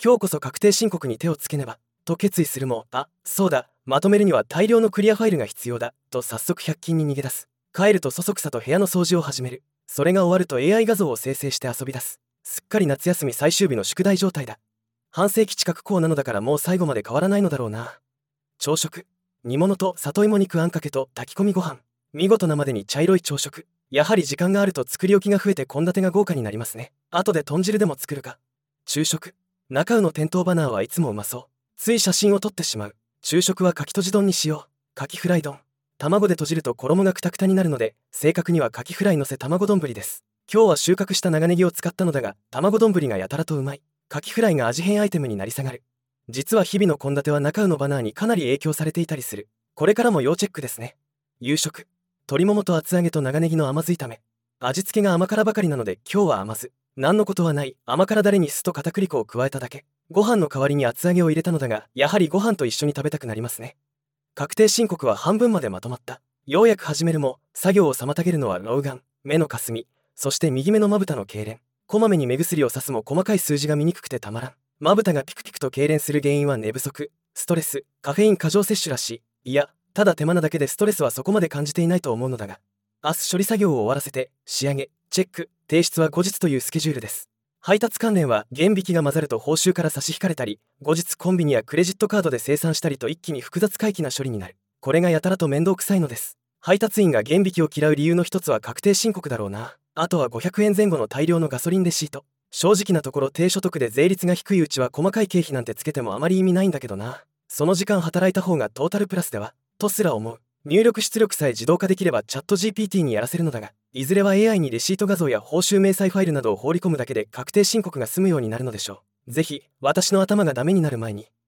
今日こそ確定申告に手をつけねばと決意するも、そうだ、まとめるには大量のクリアファイルが必要だと早速100均に逃げ出す。帰るとそそくさと部屋の掃除を始める。それが終わると AI 画像を生成して遊び出す。すっかり夏休み最終日の宿題状態だ。半世紀近くこうなのだからもう最後まで変わらないのだろうな。朝食、煮物と里芋肉あんかけと炊き込みご飯。見事なまでに茶色い朝食。やはり時間があると作り置きが増えて献立が豪華になりますね。後で豚汁でも作るか。昼食、中尾の店頭バナーはいつもうまそう。つい写真を撮ってしまう。昼食はかきとじ丼にしよう。かきフライ丼。卵でとじると衣がクタクタになるので、正確にはかきフライのせ卵丼です。今日は収穫した長ネギを使ったのだが、卵丼がやたらとうまい。かきフライが味変アイテムになり下がる。実は日々の献立は中尾のバナーにかなり影響されていたりする。これからも要チェックですね。夕食、鶏ももと厚揚げと長ネギの甘酢炒め。味付けが甘辛ばかりなので今日は甘酢。何のことはない甘辛だれに酢と片栗粉を加えただけ。ご飯の代わりに厚揚げを入れたのだが、やはりご飯と一緒に食べたくなりますね。確定申告は半分までまとまった。ようやく始めるも、作業を妨げるのは老眼、目のかすみ、そして右目のまぶたの痙攣。こまめに目薬をさすも細かい数字が見にくくてたまらん。まぶたがピクピクと痙攣する原因は寝不足、ストレス、カフェイン過剰摂取らしい。いや、ただ手間なだけでストレスはそこまで感じていないと思うのだが、明日処理作業を終わらせて、仕上げ、チェック、提出は後日というスケジュールです。配達関連は原引きが混ざると報酬から差し引かれたり、後日コンビニやクレジットカードで精算したりと一気に複雑回帰な処理になる。これがやたらと面倒くさいのです。配達員が原引きを嫌う理由の一つは確定申告だろうな。あとは500円前後の大量のガソリンレシート。正直なところ低所得で税率が低いうちは細かい経費なんてつけてもあまり意味ないんだけどな。その時間働いた方がトータルプラスではとすら思う。入力出力さえ自動化できればチャット GPT にやらせるのだが、いずれは AI にレシート画像や報酬明細ファイルなどを放り込むだけで確定申告が済むようになるのでしょう。ぜひ私の頭がダメになる前に